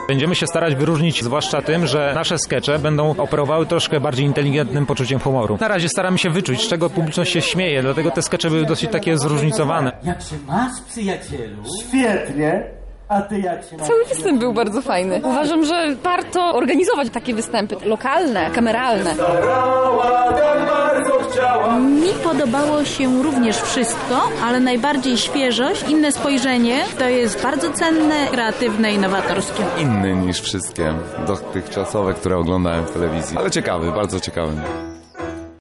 Będziemy się starać wyróżnić zwłaszcza tym, że nasze skecze będą operowały troszkę bardziej inteligentnym poczuciem humoru. Na razie staramy się wyczuć, z czego publiczność się śmieje, dlatego te skecze były dosyć takie zróżnicowane. Jak się masz, przyjacielu? Świetnie. A ty jak się masz? Cały występ był bardzo fajny. Uważam, że warto organizować takie występy lokalne, kameralne. Mi podobało się również wszystko, ale najbardziej świeżość, inne spojrzenie. To jest bardzo cenne, kreatywne i nowatorskie. Inny niż wszystkie dotychczasowe, które oglądałem w telewizji. Ale ciekawy, bardzo ciekawy.